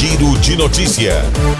Giro de Notícia.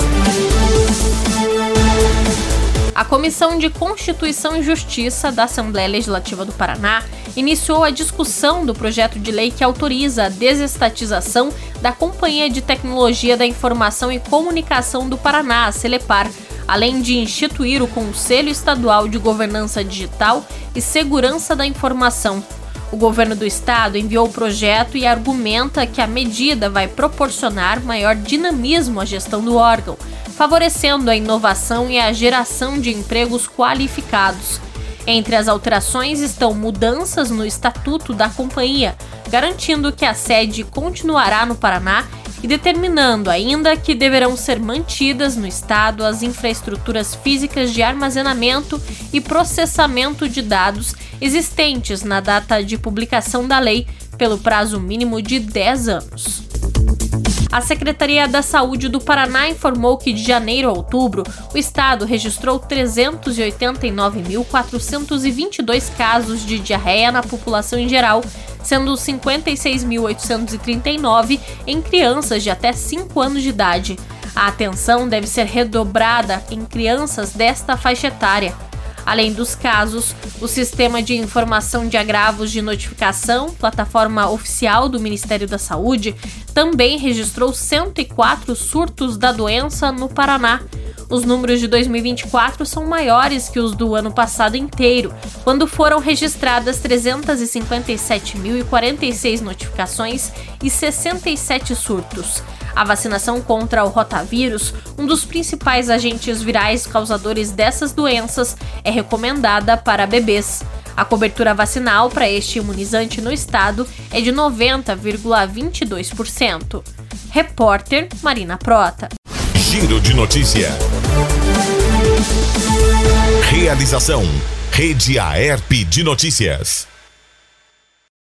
A Comissão de Constituição e Justiça da Assembleia Legislativa do Paraná iniciou a discussão do projeto de lei que autoriza a desestatização da Companhia de Tecnologia da Informação e Comunicação do Paraná, a Celepar, além de instituir o Conselho Estadual de Governança Digital e Segurança da Informação. O governo do estado enviou o projeto e argumenta que a medida vai proporcionar maior dinamismo à gestão do órgão, favorecendo a inovação e a geração de empregos qualificados. Entre as alterações estão mudanças no estatuto da companhia, garantindo que a sede continuará no Paraná e determinando ainda que deverão ser mantidas no estado as infraestruturas físicas de armazenamento e processamento de dados existentes na data de publicação da lei pelo prazo mínimo de 10 anos. A Secretaria da Saúde do Paraná informou que de janeiro a outubro, o estado registrou 389.422 casos de diarreia na população em geral, sendo 56.839 em crianças de até 5 anos de idade. A atenção deve ser redobrada em crianças desta faixa etária. Além dos casos, o Sistema de Informação de Agravos de Notificação, plataforma oficial do Ministério da Saúde, também registrou 104 surtos da doença no Paraná. Os números de 2024 são maiores que os do ano passado inteiro, quando foram registradas 357.046 notificações e 67 surtos. A vacinação contra o rotavírus, um dos principais agentes virais causadores dessas doenças, é recomendada para bebês. A cobertura vacinal para este imunizante no estado é de 90,22%. Repórter Marina Prota. Giro de Notícia. Realização: Rede Aerp de Notícias.